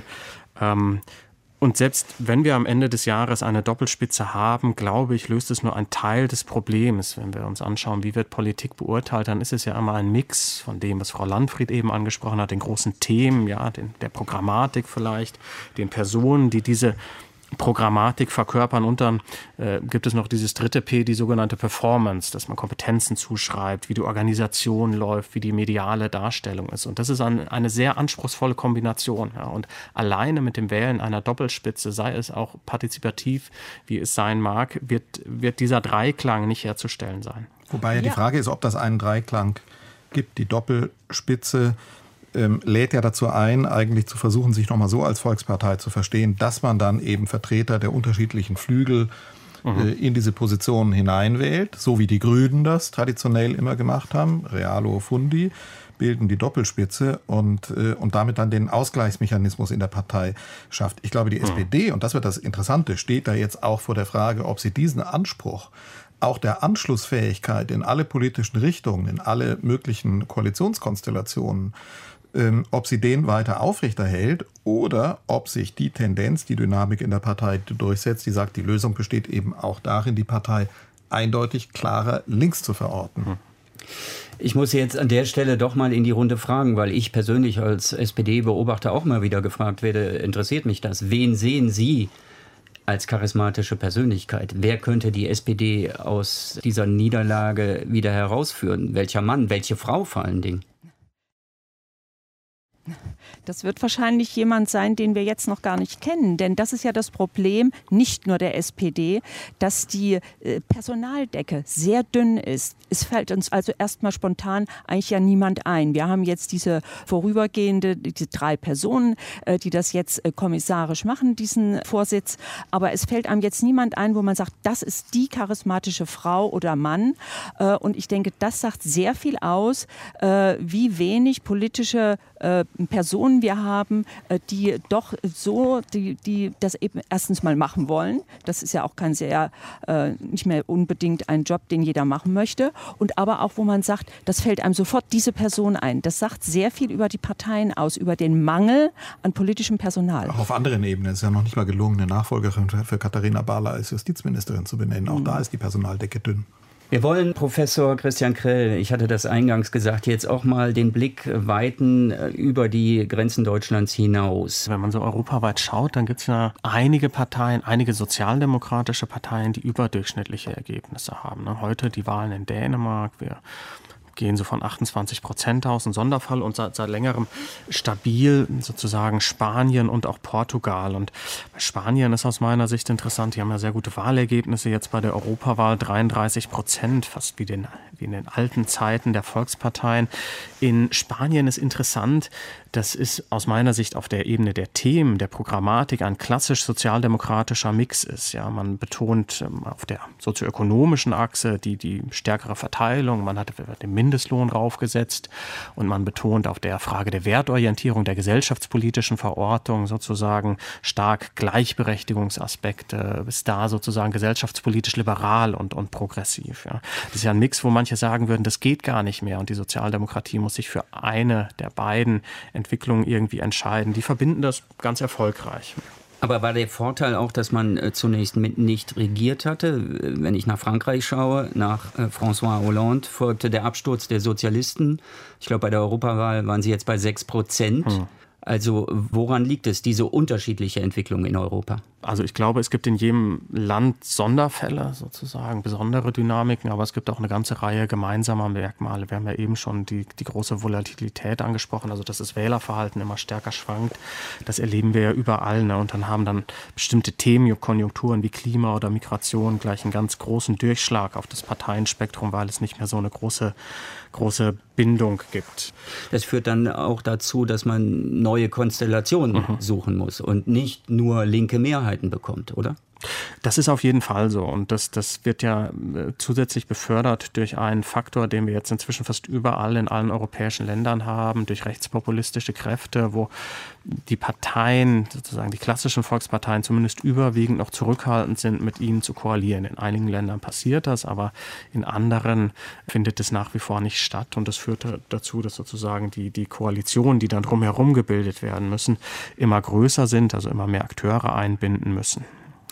Und selbst wenn wir am Ende des Jahres eine Doppelspitze haben, glaube ich, löst es nur einen Teil des Problems. Wenn wir uns anschauen, wie wird Politik beurteilt, dann ist es ja immer ein Mix von dem, was Frau Landfried eben angesprochen hat, den großen Themen, ja, der Programmatik vielleicht, den Personen, die diese Programmatik verkörpern. Und dann gibt es noch dieses dritte P, die sogenannte Performance, dass man Kompetenzen zuschreibt, wie die Organisation läuft, wie die mediale Darstellung ist. Und das ist eine sehr anspruchsvolle Kombination. Ja. Und alleine mit dem Wählen einer Doppelspitze, sei es auch partizipativ, wie es sein mag, wird dieser Dreiklang nicht herzustellen sein. Wobei ja die Frage ist, ob das einen Dreiklang gibt. Die Doppelspitze lädt ja dazu ein, eigentlich zu versuchen, sich nochmal so als Volkspartei zu verstehen, dass man dann eben Vertreter der unterschiedlichen Flügel in diese Positionen hineinwählt, so wie die Grünen das traditionell immer gemacht haben. Realo Fundi bilden die Doppelspitze und damit dann den Ausgleichsmechanismus in der Partei schafft. Ich glaube, die SPD, und das wird das Interessante, steht da jetzt auch vor der Frage, ob sie diesen Anspruch auch der Anschlussfähigkeit in alle politischen Richtungen, in alle möglichen Koalitionskonstellationen, ob sie den weiter aufrechterhält oder ob sich die Tendenz, die Dynamik in der Partei durchsetzt, die sagt, die Lösung besteht eben auch darin, die Partei eindeutig klarer links zu verorten. Ich muss jetzt an der Stelle doch mal in die Runde fragen, weil ich persönlich als SPD-Beobachter auch mal wieder gefragt werde, interessiert mich das? Wen sehen Sie als charismatische Persönlichkeit? Wer könnte die SPD aus dieser Niederlage wieder herausführen? Welcher Mann, welche Frau vor allen Dingen? Das wird wahrscheinlich jemand sein, den wir jetzt noch gar nicht kennen. Denn das ist ja das Problem, nicht nur der SPD, dass die Personaldecke sehr dünn ist. Es fällt uns also erstmal spontan eigentlich ja niemand ein. Wir haben jetzt diese 3 Personen, die das jetzt kommissarisch machen, diesen Vorsitz. Aber es fällt einem jetzt niemand ein, wo man sagt, das ist die charismatische Frau oder Mann. Und ich denke, das sagt sehr viel aus, wie wenig politische Personen wir haben, die doch so, die das eben erstens mal machen wollen. Das ist ja auch kein nicht mehr unbedingt ein Job, den jeder machen möchte. Und aber auch, wo man sagt, das fällt einem sofort diese Person ein. Das sagt sehr viel über die Parteien aus, über den Mangel an politischem Personal. Auch auf anderen Ebenen ist es ja noch nicht mal gelungen, eine Nachfolgerin für Katharina Barley als Justizministerin zu benennen. Auch da ist die Personaldecke dünn. Wir wollen, Professor Christian Krell, ich hatte das eingangs gesagt, jetzt auch mal den Blick weiten über die Grenzen Deutschlands hinaus. Wenn man so europaweit schaut, dann gibt es ja einige Parteien, einige sozialdemokratische Parteien, die überdurchschnittliche Ergebnisse haben. Heute die Wahlen in Dänemark, wir gehen so von 28% aus, ein Sonderfall, und seit längerem stabil sozusagen Spanien und auch Portugal. Und bei Spanien ist aus meiner Sicht interessant, die haben ja sehr gute Wahlergebnisse jetzt bei der Europawahl, 33%, fast wie in den alten Zeiten der Volksparteien. In Spanien ist interessant, das ist aus meiner Sicht auf der Ebene der Themen, der Programmatik ein klassisch sozialdemokratischer Mix ist. Ja, man betont auf der sozioökonomischen Achse die stärkere Verteilung, man hat den Mindestlohn raufgesetzt und man betont auf der Frage der Wertorientierung, der gesellschaftspolitischen Verortung sozusagen stark Gleichberechtigungsaspekte, ist da sozusagen gesellschaftspolitisch liberal und progressiv. Ja. Das ist ja ein Mix, wo manche sagen würden, das geht gar nicht mehr und die Sozialdemokratie muss sich für eine der beiden Entwicklungen irgendwie entscheiden. Die verbinden das ganz erfolgreich. Aber war der Vorteil auch, dass man zunächst nicht regiert hatte? Wenn ich nach Frankreich schaue, nach François Hollande folgte der Absturz der Sozialisten. Ich glaube, bei der Europawahl waren sie jetzt bei 6%. Also woran liegt es, diese unterschiedliche Entwicklung in Europa? Also ich glaube, es gibt in jedem Land Sonderfälle sozusagen, besondere Dynamiken, aber es gibt auch eine ganze Reihe gemeinsamer Merkmale. Wir haben ja eben schon die große Volatilität angesprochen, also dass das Wählerverhalten immer stärker schwankt. Das erleben wir ja überall. Ne? Und dann haben dann bestimmte Themen, Konjunkturen wie Klima oder Migration gleich einen ganz großen Durchschlag auf das Parteienspektrum, weil es nicht mehr so eine große Bindung gibt. Das führt dann auch dazu, dass man neue Konstellationen suchen muss und nicht nur linke Mehrheiten bekommt, oder? Das ist auf jeden Fall so und das wird ja zusätzlich befördert durch einen Faktor, den wir jetzt inzwischen fast überall in allen europäischen Ländern haben, durch rechtspopulistische Kräfte, wo die Parteien, sozusagen die klassischen Volksparteien zumindest überwiegend noch zurückhaltend sind, mit ihnen zu koalieren. In einigen Ländern passiert das, aber in anderen findet es nach wie vor nicht statt und das führt dazu, dass sozusagen die Koalitionen, die dann drumherum gebildet werden müssen, immer größer sind, also immer mehr Akteure einbinden müssen.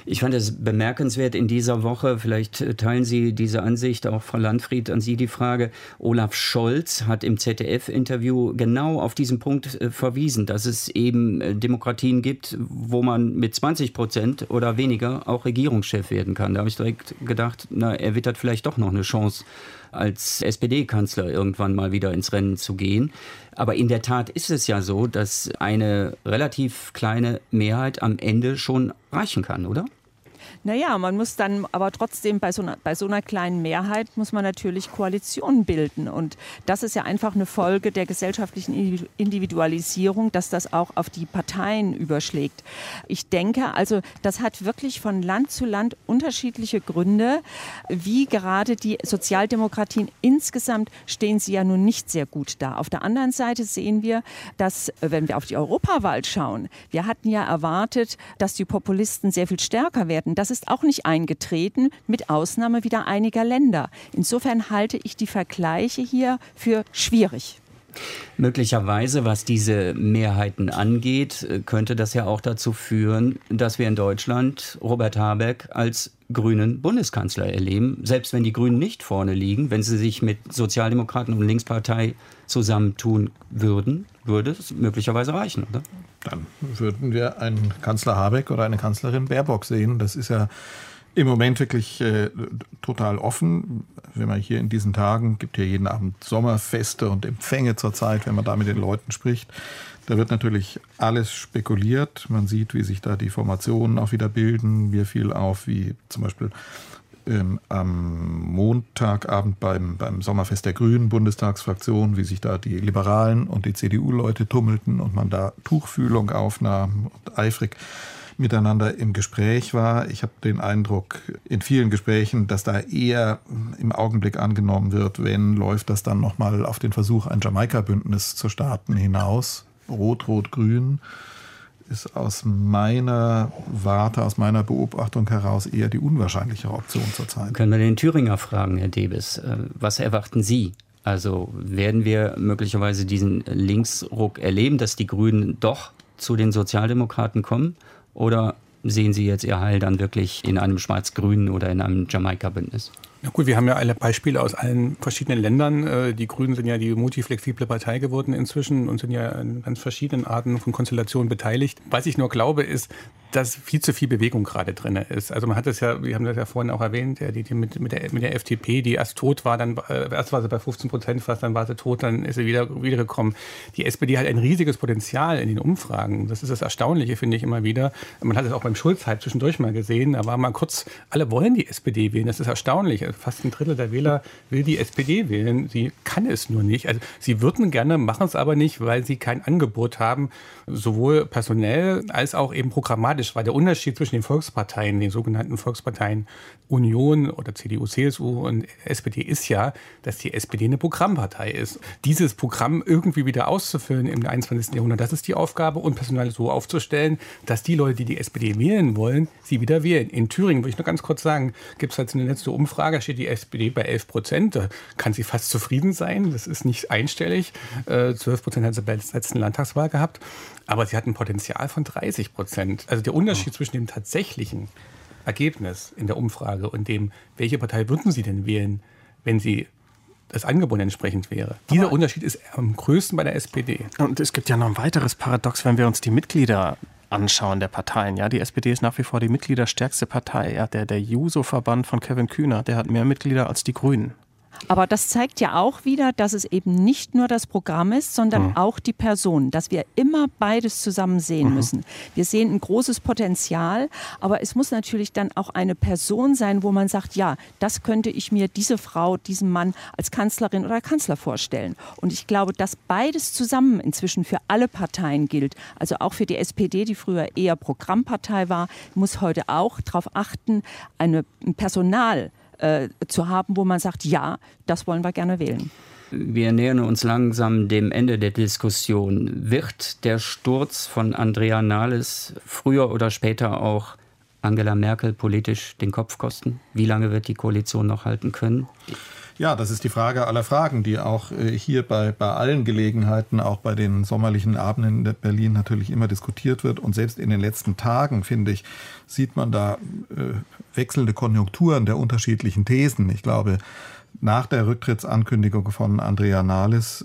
Ich fand es bemerkenswert in dieser Woche, vielleicht teilen Sie diese Ansicht, auch Frau Landfried, an Sie die Frage, Olaf Scholz hat im ZDF-Interview genau auf diesen Punkt verwiesen, dass es eben Demokratien gibt, wo man mit 20% oder weniger auch Regierungschef werden kann. Da habe ich direkt gedacht, na, er wittert vielleicht doch noch eine Chance, als SPD-Kanzler irgendwann mal wieder ins Rennen zu gehen. Aber in der Tat ist es ja so, dass eine relativ kleine Mehrheit am Ende schon reichen kann, oder? Naja, man muss dann aber trotzdem bei so einer kleinen Mehrheit muss man natürlich Koalitionen bilden. Und das ist ja einfach eine Folge der gesellschaftlichen Individualisierung, dass das auch auf die Parteien überschlägt. Ich denke, also das hat wirklich von Land zu Land unterschiedliche Gründe. Wie gerade die Sozialdemokratien insgesamt stehen sie ja nun nicht sehr gut da. Auf der anderen Seite sehen wir, dass, wenn wir auf die Europawahl schauen, wir hatten ja erwartet, dass die Populisten sehr viel stärker werden. Das ist auch nicht eingetreten, mit Ausnahme wieder einiger Länder. Insofern halte ich die Vergleiche hier für schwierig. Möglicherweise, was diese Mehrheiten angeht, könnte das ja auch dazu führen, dass wir in Deutschland Robert Habeck als grünen Bundeskanzler erleben. Selbst wenn die Grünen nicht vorne liegen, wenn sie sich mit Sozialdemokraten und Linkspartei zusammentun würden, würde es möglicherweise reichen, oder? Dann würden wir einen Kanzler Habeck oder eine Kanzlerin Baerbock sehen. Das ist ja im Moment wirklich total offen. Wenn man hier in diesen Tagen, gibt ja jeden Abend Sommerfeste und Empfänge zur Zeit, wenn man da mit den Leuten spricht. Da wird natürlich alles spekuliert. Man sieht, wie sich da die Formationen auch wieder bilden. Mir fiel auf, wie zum Beispiel am Montagabend beim Sommerfest der Grünen Bundestagsfraktion, wie sich da die Liberalen und die CDU-Leute tummelten und man da Tuchfühlung aufnahm und eifrig miteinander im Gespräch war. Ich habe den Eindruck in vielen Gesprächen, dass da eher im Augenblick angenommen wird, wenn läuft das dann nochmal auf den Versuch, ein Jamaika-Bündnis zu starten hinaus. Rot-Rot-Grün ist aus meiner Warte, aus meiner Beobachtung heraus eher die unwahrscheinlichere Option zurzeit. Können wir den Thüringer fragen, Herr Debes, was erwarten Sie? Also werden wir möglicherweise diesen Linksruck erleben, dass die Grünen doch zu den Sozialdemokraten kommen? Oder sehen Sie jetzt Ihr Heil dann wirklich in einem Schwarz-Grünen oder in einem Jamaika-Bündnis? Na gut, wir haben ja alle Beispiele aus allen verschiedenen Ländern. Die Grünen sind ja die multiflexible Partei geworden inzwischen und sind ja an ganz verschiedenen Arten von Konstellationen beteiligt. Was ich nur glaube, ist, dass viel zu viel Bewegung gerade drin ist. Also man hat das ja, wir haben das ja vorhin auch erwähnt, die mit der FDP, die erst tot war, dann erst war sie bei 15% fast, dann war sie tot, dann ist sie wiedergekommen. Die SPD hat ein riesiges Potenzial in den Umfragen. Das ist das Erstaunliche, finde ich immer wieder. Man hat es auch beim Schulz-Hype zwischendurch mal gesehen, da war mal kurz, alle wollen die SPD wählen. Das ist erstaunlich. Fast ein Drittel der Wähler will die SPD wählen. Sie kann es nur nicht. Also sie würden gerne, machen es aber nicht, weil sie kein Angebot haben, sowohl personell als auch eben programmatisch. Weil der Unterschied zwischen den Volksparteien, den sogenannten Volksparteien Union oder CDU, CSU und SPD ist ja, dass die SPD eine Programmpartei ist. Dieses Programm irgendwie wieder auszufüllen im 21. Jahrhundert, das ist die Aufgabe und Personal so aufzustellen, dass die Leute, die die SPD wählen wollen, sie wieder wählen. In Thüringen, würde ich nur ganz kurz sagen, gibt es halt eine letzte Umfrage, steht die SPD bei 11%. Da kann sie fast zufrieden sein. Das ist nicht einstellig. 12% hat sie bei der letzten Landtagswahl gehabt. Aber sie hat ein Potenzial von 30%. Also der Unterschied zwischen dem tatsächlichen Ergebnis in der Umfrage und dem, welche Partei würden Sie denn wählen, wenn sie das Angebot entsprechend wäre. Dieser Unterschied ist am größten bei der SPD. Und es gibt ja noch ein weiteres Paradox, wenn wir uns die Mitglieder anschauen der Parteien. Ja, die SPD ist nach wie vor die mitgliederstärkste Partei. Ja, der Juso-Verband von Kevin Kühner, der hat mehr Mitglieder als die Grünen. Aber das zeigt ja auch wieder, dass es eben nicht nur das Programm ist, sondern auch die Person, dass wir immer beides zusammen sehen müssen. Wir sehen ein großes Potenzial, aber es muss natürlich dann auch eine Person sein, wo man sagt, ja, das könnte ich mir diese Frau, diesen Mann als Kanzlerin oder Kanzler vorstellen. Und ich glaube, dass beides zusammen inzwischen für alle Parteien gilt, also auch für die SPD, die früher eher Programmpartei war, muss heute auch darauf achten, ein Personal zu haben, wo man sagt, ja, das wollen wir gerne wählen. Wir nähern uns langsam dem Ende der Diskussion. Wird der Sturz von Andrea Nahles früher oder später auch Angela Merkel politisch den Kopf kosten? Wie lange wird die Koalition noch halten können? Ja, das ist die Frage aller Fragen, die auch hier bei allen Gelegenheiten, auch bei den sommerlichen Abenden in Berlin natürlich immer diskutiert wird. Und selbst in den letzten Tagen, finde ich, sieht man da wechselnde Konjunkturen der unterschiedlichen Thesen. Ich glaube, nach der Rücktrittsankündigung von Andrea Nahles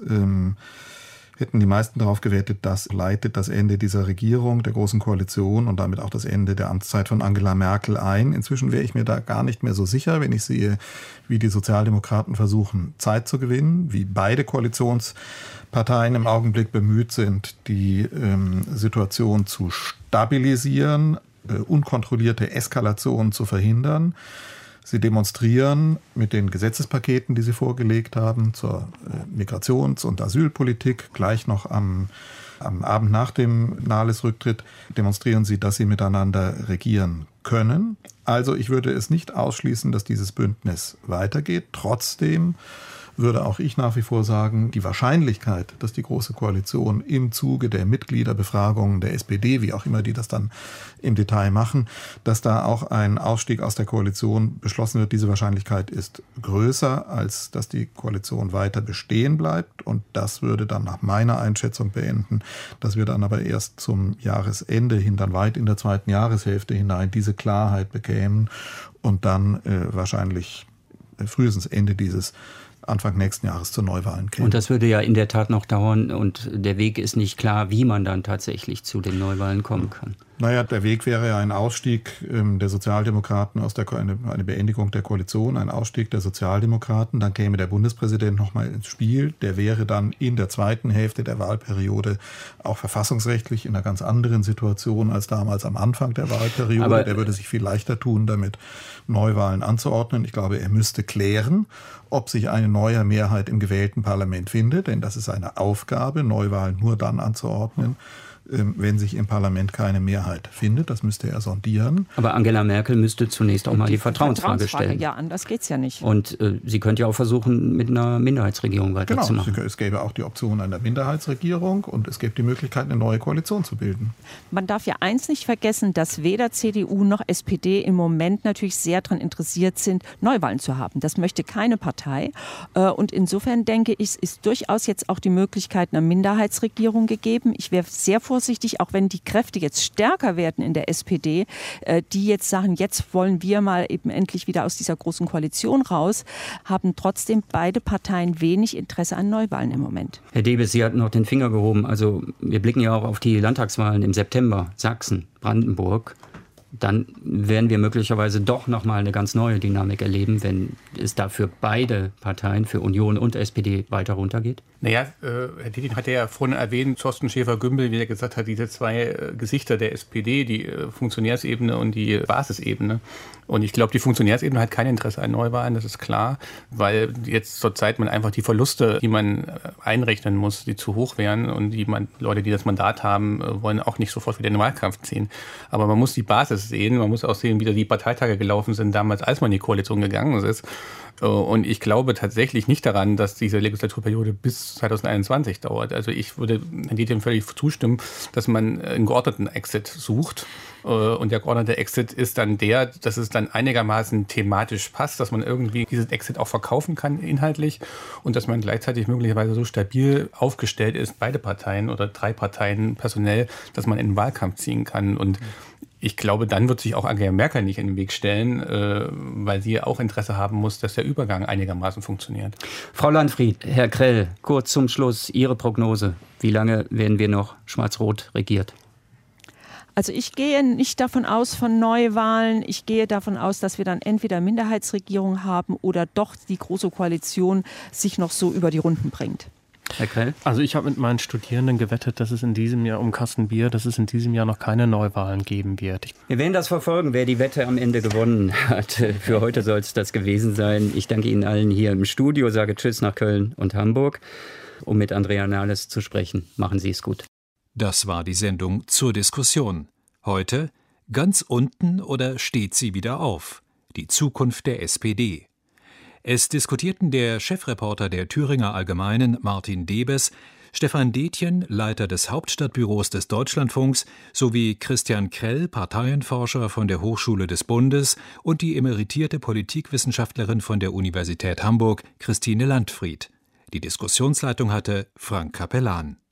hätten die meisten darauf gewettet, das leitet das Ende dieser Regierung, der Großen Koalition und damit auch das Ende der Amtszeit von Angela Merkel ein. Inzwischen wäre ich mir da gar nicht mehr so sicher, wenn ich sehe, wie die Sozialdemokraten versuchen, Zeit zu gewinnen, wie beide Koalitionsparteien im Augenblick bemüht sind, die Situation zu stabilisieren, unkontrollierte Eskalationen zu verhindern. Sie demonstrieren mit den Gesetzespaketen, die sie vorgelegt haben, zur Migrations- und Asylpolitik, gleich noch am Abend nach dem Nahles-Rücktritt, demonstrieren sie, dass sie miteinander regieren können. Also ich würde es nicht ausschließen, dass dieses Bündnis weitergeht. Trotzdem würde auch ich nach wie vor sagen, die Wahrscheinlichkeit, dass die Große Koalition im Zuge der Mitgliederbefragungen der SPD, wie auch immer die das dann im Detail machen, dass da auch ein Ausstieg aus der Koalition beschlossen wird, diese Wahrscheinlichkeit ist größer, als dass die Koalition weiter bestehen bleibt. Und das würde dann nach meiner Einschätzung beenden, dass wir dann aber erst zum Jahresende hin, dann weit in der zweiten Jahreshälfte hinein, diese Klarheit bekämen und dann wahrscheinlich frühestens Ende dieses Anfang nächsten Jahres zu Neuwahlen käme. Und das würde ja in der Tat noch dauern und der Weg ist nicht klar, wie man dann tatsächlich zu den Neuwahlen kommen kann. Naja, der Weg wäre ja ein Ausstieg der Sozialdemokraten aus eine Beendigung der Koalition, ein Ausstieg der Sozialdemokraten. Dann käme der Bundespräsident nochmal ins Spiel. Der wäre dann in der zweiten Hälfte der Wahlperiode auch verfassungsrechtlich in einer ganz anderen Situation als damals am Anfang der Wahlperiode. Aber der würde sich viel leichter tun, damit Neuwahlen anzuordnen. Ich glaube, er müsste klären, ob sich eine neue Mehrheit im gewählten Parlament findet. Denn das ist eine Aufgabe, Neuwahlen nur dann anzuordnen, wenn sich im Parlament keine Mehrheit findet. Das müsste er sondieren. Aber Angela Merkel müsste zunächst auch mal die Vertrauensfrage stellen. Ja, anders geht's ja nicht. Und sie könnte ja auch versuchen, mit einer Minderheitsregierung weiterzumachen. Genau, es gäbe auch die Option einer Minderheitsregierung und es gäbe die Möglichkeit, eine neue Koalition zu bilden. Man darf ja eins nicht vergessen, dass weder CDU noch SPD im Moment natürlich sehr daran interessiert sind, Neuwahlen zu haben. Das möchte keine Partei. Und insofern denke ich, es ist durchaus jetzt auch die Möglichkeit einer Minderheitsregierung gegeben. Ich wäre sehr vorsichtig, auch wenn die Kräfte jetzt stärker werden in der SPD, die jetzt sagen, jetzt wollen wir mal eben endlich wieder aus dieser großen Koalition raus, haben trotzdem beide Parteien wenig Interesse an Neuwahlen im Moment. Herr Debes, Sie hatten noch den Finger gehoben. Also wir blicken ja auch auf die Landtagswahlen im September, Sachsen, Brandenburg. Dann werden wir möglicherweise doch nochmal eine ganz neue Dynamik erleben, wenn es da für beide Parteien, für Union und SPD, weiter runtergeht? Naja, Herr Dittin hat ja vorhin erwähnt, Thorsten Schäfer-Gümbel, wie er gesagt hat, diese zwei Gesichter der SPD, die Funktionärsebene und die Basisebene. Und ich glaube, die Funktionärsebene hat kein Interesse an Neuwahlen, das ist klar, weil jetzt zur Zeit man einfach die Verluste, die man einrechnen muss, die zu hoch wären und Leute, die das Mandat haben, wollen auch nicht sofort wieder in den Wahlkampf ziehen. Aber man muss die Basis sehen, man muss auch sehen, wie da die Parteitage gelaufen sind damals, als man in die Koalition gegangen ist. Und ich glaube tatsächlich nicht daran, dass diese Legislaturperiode bis 2021 dauert. Also ich würde Herrn Dittin völlig zustimmen, dass man einen geordneten Exit sucht. Und der geordnete Exit ist dann dass es dann einigermaßen thematisch passt, dass man irgendwie diesen Exit auch verkaufen kann inhaltlich und dass man gleichzeitig möglicherweise so stabil aufgestellt ist, beide Parteien oder drei Parteien personell, dass man in den Wahlkampf ziehen kann. Und ich glaube, dann wird sich auch Angela Merkel nicht in den Weg stellen, weil sie auch Interesse haben muss, dass der Übergang einigermaßen funktioniert. Frau Landfried, Herr Krell, kurz zum Schluss Ihre Prognose. Wie lange werden wir noch schwarz-rot regiert? Also ich gehe nicht davon aus von Neuwahlen. Ich gehe davon aus, dass wir dann entweder Minderheitsregierung haben oder doch die Große Koalition sich noch so über die Runden bringt. Herr Krell? Also ich habe mit meinen Studierenden gewettet, dass es in diesem Jahr dass es in diesem Jahr noch keine Neuwahlen geben wird. Wir werden das verfolgen, wer die Wette am Ende gewonnen hat. Für heute soll es das gewesen sein. Ich danke Ihnen allen hier im Studio, sage Tschüss nach Köln und Hamburg, um mit Andrea Nahles zu sprechen. Machen Sie es gut. Das war die Sendung zur Diskussion. Heute: Ganz unten oder steht sie wieder auf? Die Zukunft der SPD. Es diskutierten der Chefreporter der Thüringer Allgemeinen, Martin Debes, Stefan Detjen, Leiter des Hauptstadtbüros des Deutschlandfunks, sowie Christian Krell, Parteienforscher von der Hochschule des Bundes, und die emeritierte Politikwissenschaftlerin von der Universität Hamburg, Christine Landfried. Die Diskussionsleitung hatte Frank Capellan.